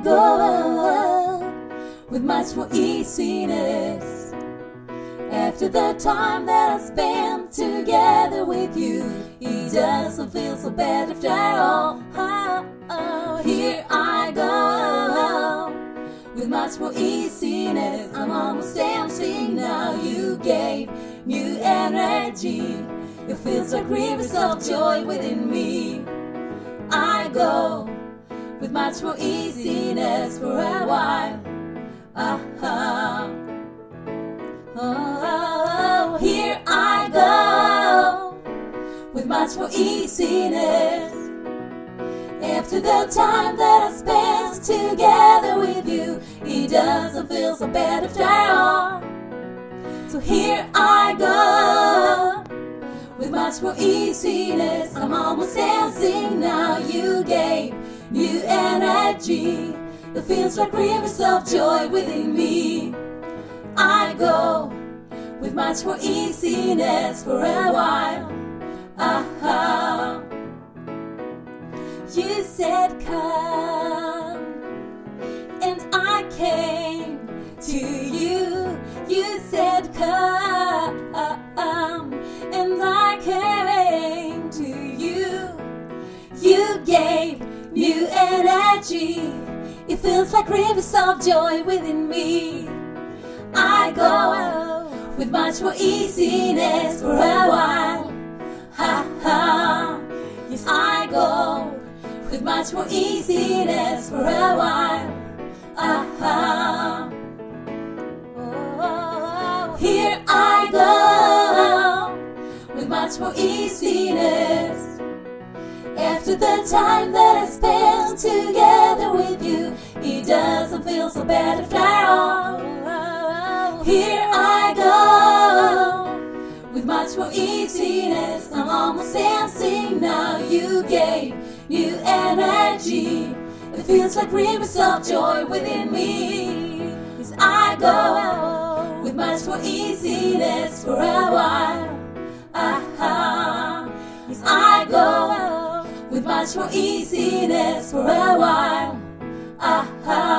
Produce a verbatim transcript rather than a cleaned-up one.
go with much more easiness. After the time that I spent together with you, it doesn't feel so bad after all. Oh, oh, here I go with much more easiness. I'm almost dancing now. You gave new energy. It feels like rivers of joy within me. I go with much more easiness for a while. Uh-huh. Oh, here I go with much more easiness. After the time that I spent together with you, it doesn't feel so bad after all. So here I go with much more easiness. I'm almost dancing now. You gave new energy. It feels like rivers of joy within me. I go with much more easiness for a while. Uh-huh. You said come, and I came to you. You said come, and I came to you. You gave new energy. It feels like rivers of joy within me. I go with much more easiness for a while. Ha ha. Yes, I go with much more easiness for a while. Ah ha. Oh, here I go with much more easiness. After the time that I spent together with you, it doesn't feel so bad after all. Here I go with much more easiness. I'm almost dancing now. You gave new energy. It feels like rivers of joy within me. Yes, I go with much more easiness for a while. Ah-ha. Yes, I go with much more easiness for a while. Ah-ha.